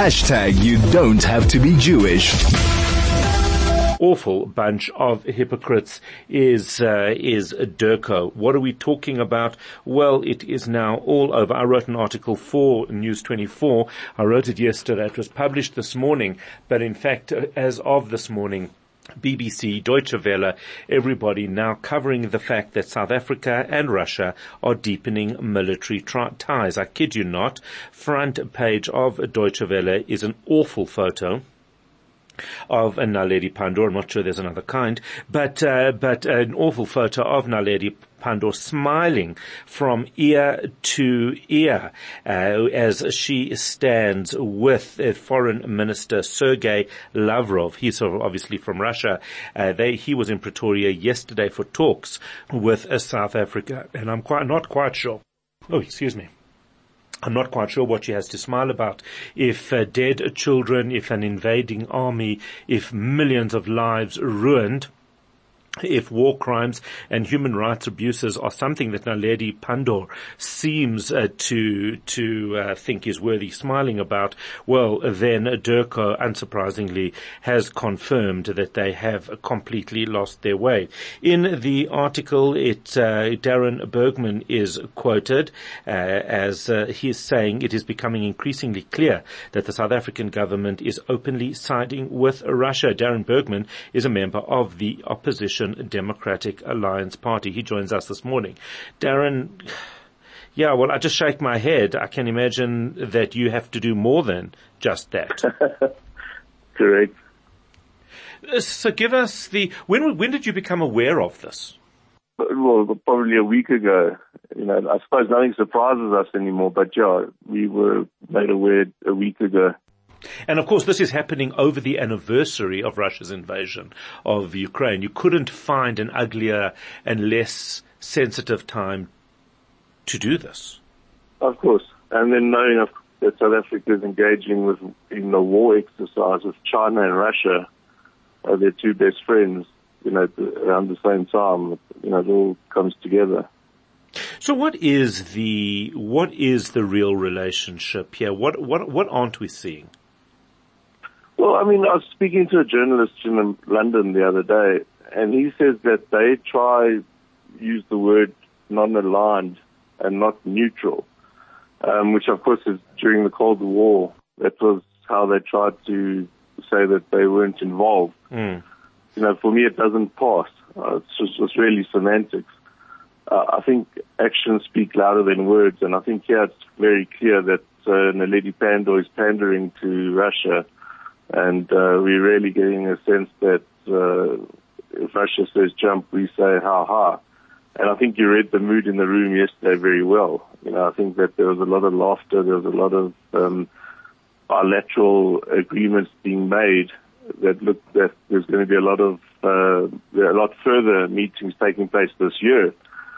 You don't have to be Jewish. Awful bunch of hypocrites is Durko. What are we talking about? Well, it is now all over. I wrote an article for News 24. I wrote it yesterday. It was published this morning, but in fact, as of this morning, BBC, Deutsche Welle, everybody now covering the fact that South Africa and Russia are deepening military ties. I kid you not. Front page of Deutsche Welle is an awful photo of Naledi Pandor. I'm not sure there's another kind, but an awful photo of Naledi Pandor smiling from ear to ear as she stands with Foreign Minister Sergei Lavrov. He's obviously from Russia. He was in Pretoria yesterday for talks with South Africa, and I'm not quite sure. Oh, excuse me. I'm not quite sure what she has to smile about. If dead children, if an invading army, if millions of lives ruined, if war crimes and human rights abuses are something that Naledi Pandor seems to think is worthy smiling about, well, then Durko, unsurprisingly, has confirmed that they have completely lost their way. In the article, Darren Bergman is quoted as he is saying it is becoming increasingly clear that the South African government is openly siding with Russia. Darren Bergman is a member of the opposition Democratic Alliance Party. He joins us this morning. Darren, yeah, well, I just shake my head. I can imagine that you have to do more than just that. Correct. So give us when did you become aware of this? Well, probably a week ago. I suppose nothing surprises us anymore, but yeah, we were made aware a week ago. And of course, this is happening over the anniversary of Russia's invasion of Ukraine. You couldn't find an uglier and less sensitive time to do this. Of course. And then knowing that South Africa is engaging in a war exercise with China and Russia, their two best friends, around the same time, it all comes together. So what is the real relationship here? What aren't we seeing? Well, I was speaking to a journalist in London the other day, and he says that they use the word non-aligned and not neutral, which of course is during the Cold War. That was how they tried to say that they weren't involved. For me, it doesn't pass. It's really semantics. I think actions speak louder than words, and I think here it's very clear that Naledi Pandor is pandering to Russia. And we're really getting a sense that if Russia says jump, we say ha ha. And I think you read the mood in the room yesterday very well. I think that there was a lot of laughter, there was a lot of bilateral agreements being made that looked that there's going to be a lot further meetings taking place this year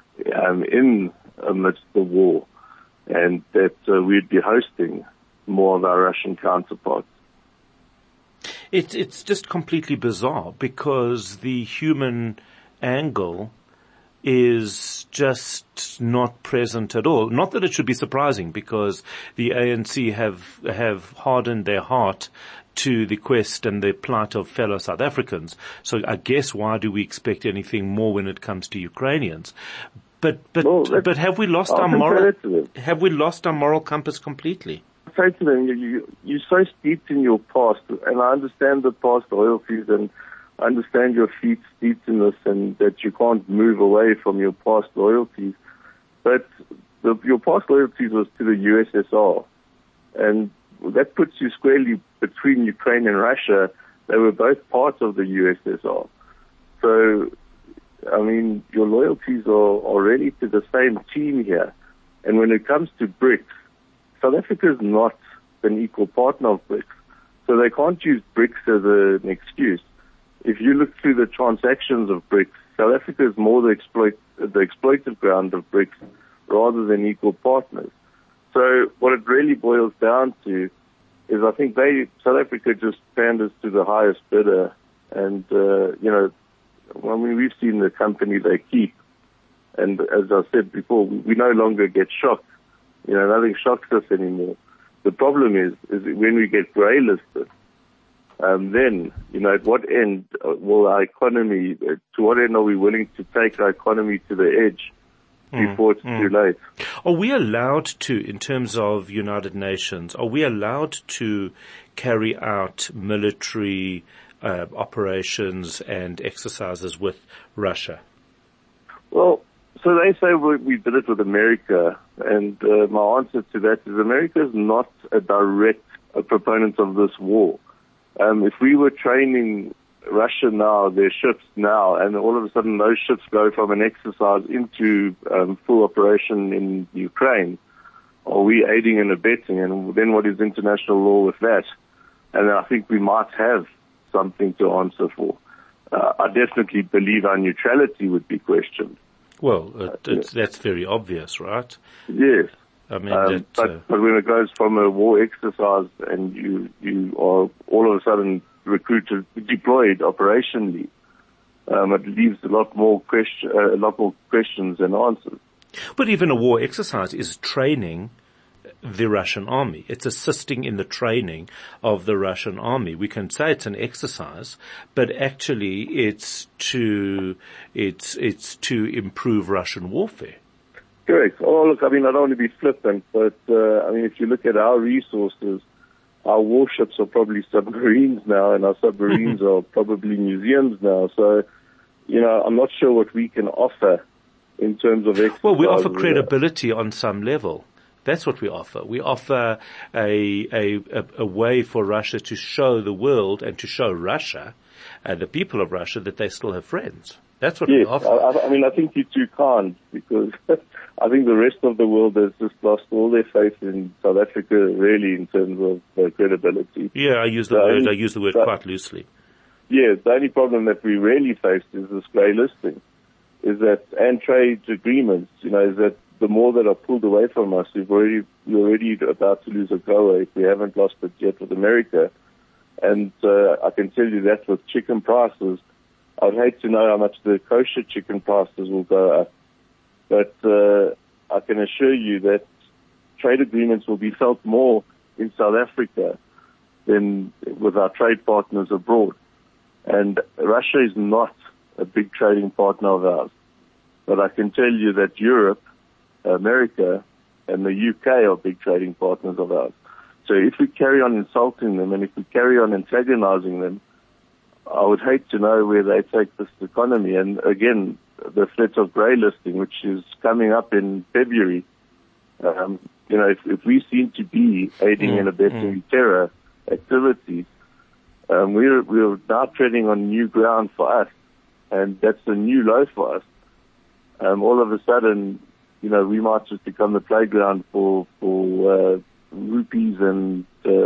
amidst the war, and that we'd be hosting more of our Russian counterparts. It's just completely bizarre because the human angle is just not present at all. Not that it should be surprising because the ANC have hardened their heart to the quest and the plight of fellow South Africans. So I guess why do we expect anything more when it comes to Ukrainians? But have we lost our moral compass completely? Say to them, you're so steeped in your past, and I understand the past loyalties, and I understand your feet steeped in this, and that you can't move away from your past loyalties. But your past loyalties was to the USSR, and that puts you squarely between Ukraine and Russia. They were both parts of the USSR. So, your loyalties are really to the same team here. And when it comes to BRICS, South Africa is not an equal partner of BRICS, so they can't use BRICS as an excuse. If you look through the transactions of BRICS, South Africa is more the exploitive ground of BRICS rather than equal partners. So what it really boils down to is I think South Africa just panders to the highest bidder, and we've seen the company they keep, and as I said before, we no longer get shocked. Nothing shocks us anymore. The problem is when we get grey listed, then, at what end will our economy, to what end are we willing to take our economy to the edge before it's too late? Are we allowed to, in terms of United Nations, are we allowed to carry out military operations and exercises with Russia? Well, so they say we did it with America, and my answer to that is America is not a direct proponent of this war. If we were training Russia now, their ships now, and all of a sudden those ships go from an exercise into full operation in Ukraine, are we aiding and abetting? And then what is international law with that? And I think we might have something to answer for. I definitely believe our neutrality would be questioned. Well, that's very obvious, right? Yes. I mean, but when it goes from a war exercise and you are all of a sudden recruited, deployed operationally, it leaves a lot more questions than answers. But even a war exercise is training the Russian army. It's assisting in the training of the Russian army. We can say it's an exercise, but actually it's to improve Russian warfare. Correct. Oh, look, I don't want to be flippant, but, if you look at our resources, our warships are probably submarines now, and our submarines are probably museums now. So, I'm not sure what we can offer in terms of exercise. Well, we offer credibility on some level. That's what we offer. We offer a way for Russia to show the world and to show Russia, the people of Russia, that they still have friends. That's what we offer. I think you too can't, because I think the rest of the world has just lost all their faith in South Africa, really, in terms of credibility. Yeah, I use the word quite loosely. Yeah, the only problem that we really faced is this grey listing, and trade agreements, is that the more that are pulled away from us, we're already about to lose a goer if we haven't lost it yet with America. And I can tell you that with chicken prices, I'd hate to know how much the kosher chicken prices will go up. But I can assure you that trade agreements will be felt more in South Africa than with our trade partners abroad. And Russia is not a big trading partner of ours. But I can tell you that Europe, America, and the UK are big trading partners of ours. So if we carry on insulting them and if we carry on antagonizing them, I would hate to know where they take this economy. And again, the threat of grey listing, which is coming up in February, if we seem to be aiding and abetting terror activities, we're now treading on new ground for us, and that's a new low for us. All of a sudden, we might just become the playground for rupees and,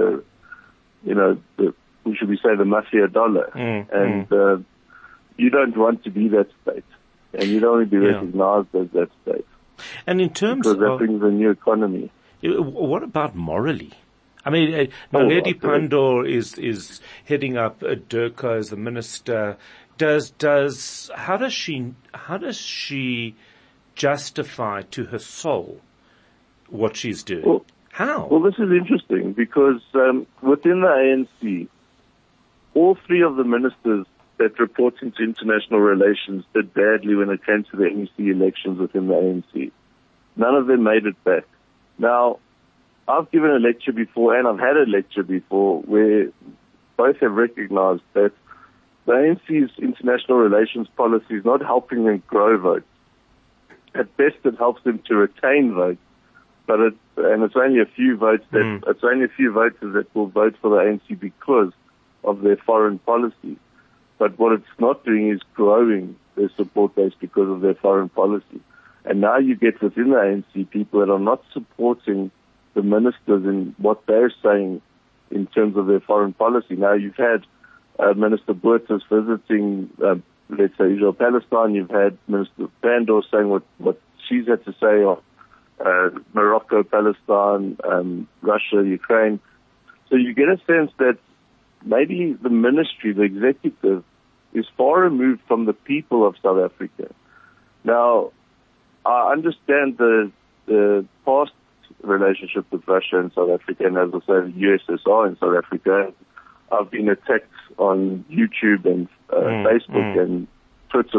should we say, the mafia dollar. And you don't want to be that state, and you don't want to be recognized as that state. And in terms because that brings a new economy. What about morally? I mean, Naledi Pandor is heading up DIRCO as the minister. How does she justify to her soul what she's doing? How? Well, this is interesting because within the ANC, all three of the ministers that report into international relations did badly when it came to the NEC elections within the ANC. None of them made it back. Now, I've given a lecture before, and I've had a lecture before, where both have recognized that the ANC's international relations policy is not helping them grow votes. At best, it helps them to retain votes, and it's only a few votes it's only a few voters that will vote for the ANC because of their foreign policy. But what it's not doing is growing their support base because of their foreign policy. And now you get within the ANC people that are not supporting the ministers in what they're saying in terms of their foreign policy. Now you've had Minister Boertes visiting, let's say, Israel-Palestine. You've had Minister Pandor saying what she's had to say on Morocco, Palestine, Russia, Ukraine. So you get a sense that maybe the ministry, the executive, is far removed from the people of South Africa. Now, I understand the past relationship with Russia and South Africa, and as I say, the USSR in South Africa. I've been attacked on YouTube and Facebook and Twitter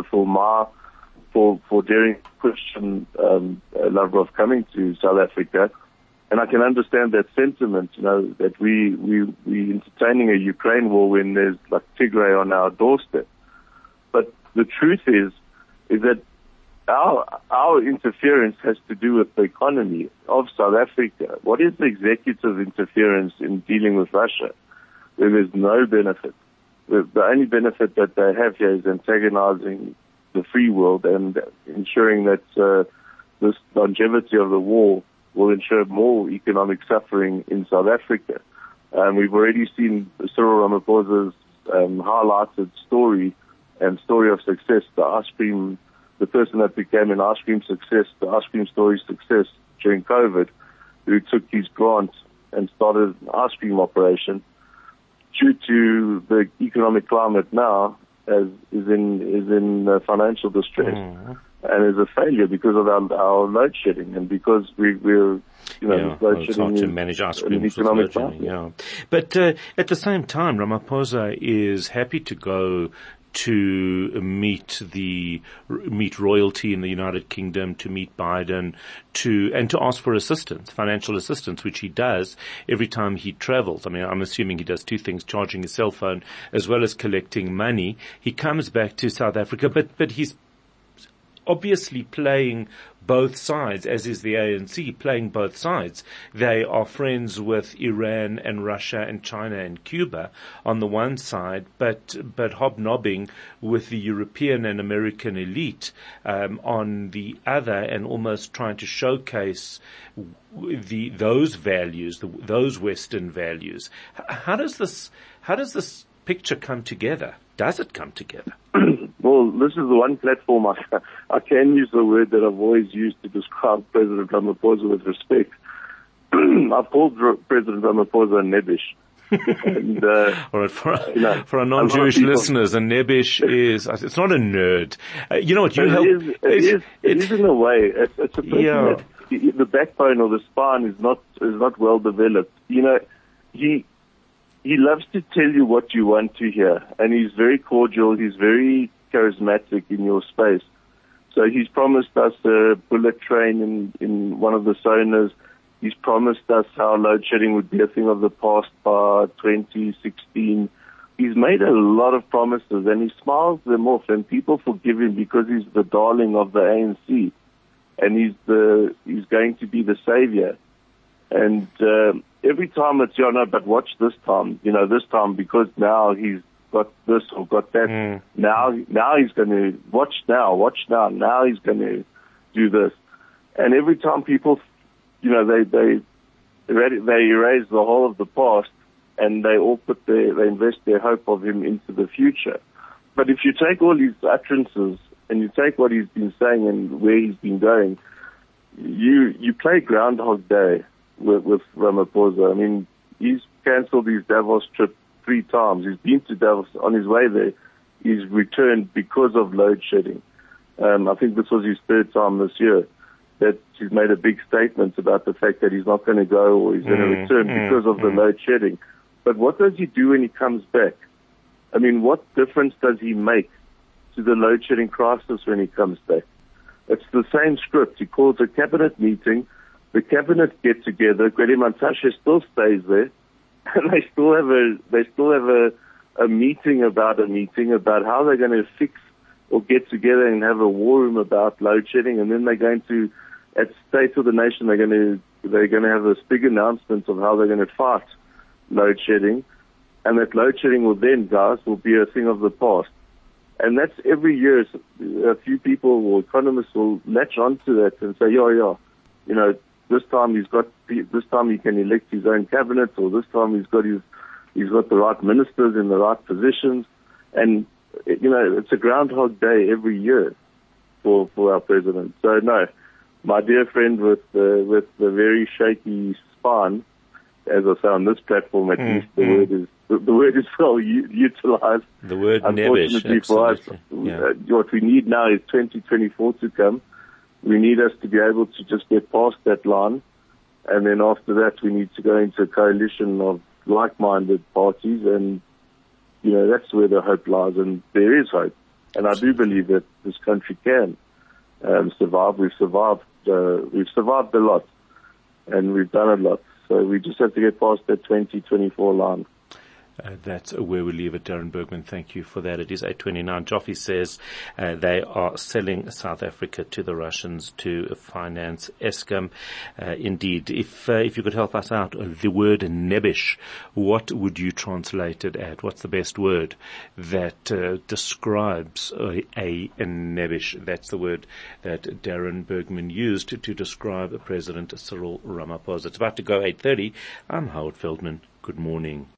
for daring Christian Lavrov coming to South Africa. And I can understand that sentiment, that we entertaining a Ukraine war when there's like Tigray on our doorstep. But the truth is that our interference has to do with the economy of South Africa. What is the executive interference in dealing with Russia? There is no benefit. The only benefit that they have here is antagonizing the free world and ensuring that this longevity of the war will ensure more economic suffering in South Africa. We've already seen Cyril Ramaphosa's highlighted story of success, the person that became an ice cream success, the ice cream story success during COVID, who took his grant and started an ice cream operation. Due to the economic climate now, is in financial distress and is a failure because of our load shedding and because we're load shedding it's hard to manage ice cream with load shedding, But at the same time, Ramaphosa is happy to go to meet royalty in the United Kingdom, to meet Biden, and to ask for assistance, financial assistance, which he does every time he travels. I mean, I'm assuming he does two things, charging his cell phone as well as collecting money. He comes back to South Africa, but he's obviously playing both sides, as is the ANC, playing both sides. They are friends with Iran and Russia and China and Cuba on the one side, but hobnobbing with the European and American elite on the other, and almost trying to showcase those values, those Western values. How does this picture come together? Does it come together? Well, this is the one platform I can use the word that I've always used to describe President Ramaphosa with respect. I've called President Ramaphosa a nebbish. And, all right, for our non-Jewish listeners, a nebbish it's not a nerd. You know what? It is in a way. It's a person that the backbone or the spine is not well developed. He loves to tell you what you want to hear, and he's very cordial. He's very charismatic in your space. So he's promised us a bullet train in one of the zonas. He's promised us how load shedding would be a thing of the past by 2016. He's made a lot of promises, and he smiles them off, and people forgive him because he's the darling of the ANC, and he's going to be the savior. And every time it's, but watch this time, this time, because now he's got this or got that. Now he's going to watch now he's going to do this. And every time people, they erase the whole of the past, and they all they invest their hope of him into the future. But if you take all his utterances and you take what he's been saying and where he's been going, you play Groundhog Day with Ramaphosa. I mean, he's cancelled his Davos trip 3 times. He's been to Davos. On his way there, he's returned because of load shedding. I think this was his 3rd time this year that he's made a big statement about the fact that he's not going to go or he's going to return because of the load shedding. But what does he do when he comes back? I mean, what difference does he make to the load shedding crisis when he comes back? It's the same script. He calls a cabinet meeting. The cabinet get together. Gwede Mantashe still stays there, and they still have a meeting about how they're going to fix or get together and have a war room about load shedding, and then they're going to, at State of the Nation, they're going to have this big announcement of how they're going to fight load shedding, and that load shedding will then, guys, will be a thing of the past. And that's every year. A few people or economists will latch onto that and say, this time he can elect his own cabinet, or this time he's got the right ministers in the right positions, and it's a Groundhog Day every year for our president. So no, my dear friend with the very shaky spine, as I say on this platform, at least the word is well utilized. The word nebbish, for us, what we need now is 2024 to come. We need us to be able to just get past that line And then after that, we need to go into a coalition of like-minded parties, and, that's where the hope lies, and there is hope. And I do believe that this country can survive. We've survived a lot, and we've done a lot. So we just have to get past that 2024 line. That's where we leave it. Darren Bergman, thank you for that. It is 8:29. Joffe says they are selling South Africa to the Russians to finance Eskom. Indeed, if you could help us out, the word nebbish, what would you translate it at? What's the best word that describes a nebbish? That's the word that Darren Bergman used to describe President Cyril Ramaphosa. It's about to go 8:30. I'm Howard Feldman. Good morning.